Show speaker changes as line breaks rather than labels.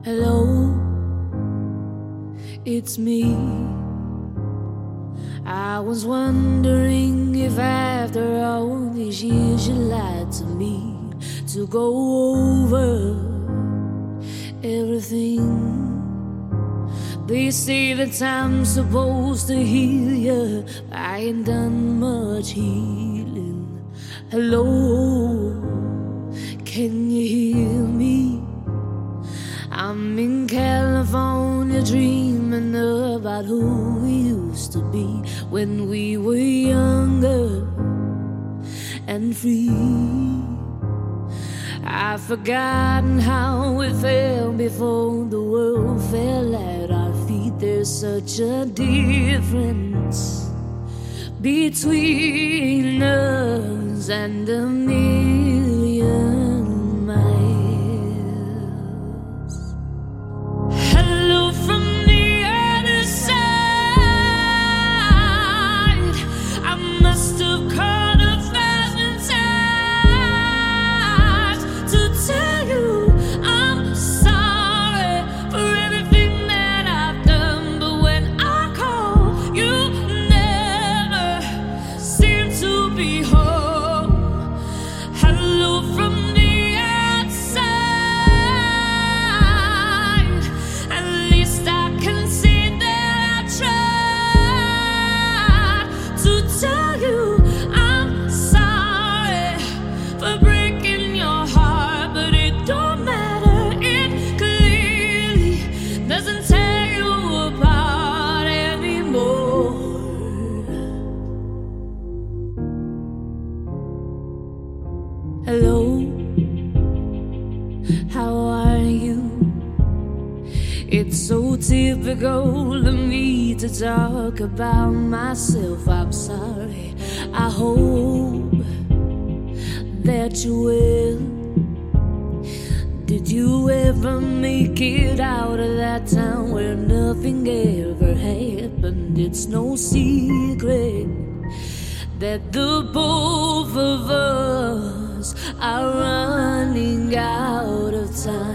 Hello, it's me. I was wondering if after all these years you lied to me to go over everything. They say that time's supposed to heal you, but I ain't done much healing. Hello, can you hear me? I'm in California dreaming about who we used to be when we were younger and free. I've forgotten how it felt before the world fell at our feet. There's such a difference between us and a million miles. Hello from the other side. I must have called 1,000 times to tell you I'm sorry for everything that I've done, but when I call, you never seem to be home. Hello from the outside. At least I can see that I tried to tell you I'm sorry for breaking your heart, but it don't matter. It clearly doesn't tear you apart anymore. Hello, how are you? It's so typical of me to talk about myself. I'm sorry. I hope that you will. Did you ever make it out of that town where nothing ever happened? It's no secret that the both of us are running out of time.